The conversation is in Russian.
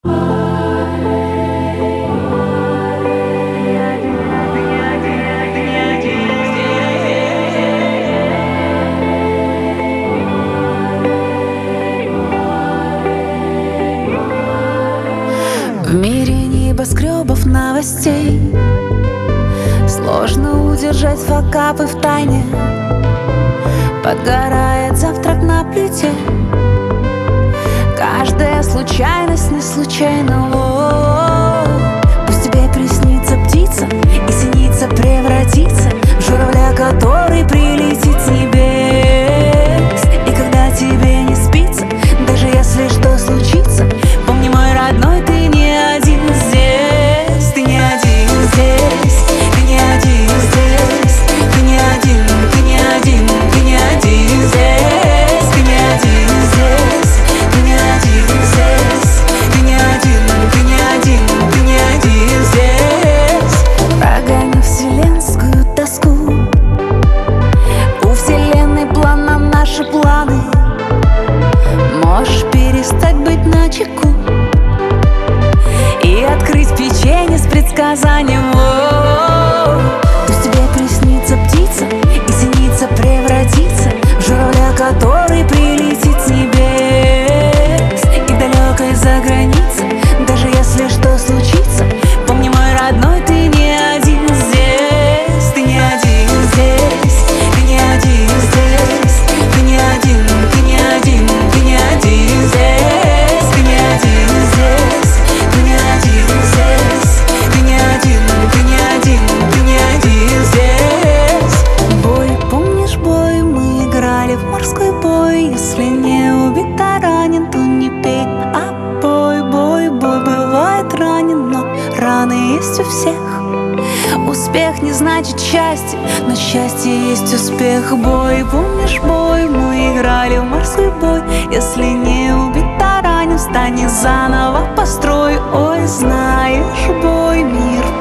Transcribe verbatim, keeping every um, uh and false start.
В мире небоскребов новостей сложно удержать факапы в тайне. Подгорает завтрак на плите. Каждая случайность не случайна. О-о-о. Пусть тебе приснится птица и синица превратится в журавля, который прилетит с небес. И когда тебе не спится, даже если что случится, помни, мой родной, ты не один здесь. Ты не один здесь, ты не один здесь, ты не один, ты не один, ты не один здесь, ты не один здесь, ты не один здесь, ты не один, ты не один, ты не один здесь. Прогони вселенскую тоску. У вселенной план на наши планы. Можешь перестать быть начеку и открыть печенье с предсказанием. О-о-о. Пусть тебе приснится птица и синица превратится в журавля, который прилетит с небес и далекой за границей. Даже если что случится, помни, мой родной, ты не один здесь. Ты не один здесь, ты не один здесь, ты не один, ты не один, ты не один здесь, ты не один здесь, ты не один здесь, ты не один, ты не один, ты не один здесь. Бой, помнишь бой? Мы играли в морской бой. Если не убит, а ранен, то не пей, а бой, бой, бой. Бывает ранен, но раны есть у всех. Успех не значит счастье, но счастье есть успех. Бой, помнишь бой? Мы играли в морской бой. Если не убит, а ранен, встань и заново построй. Ой, знаешь, бой, мир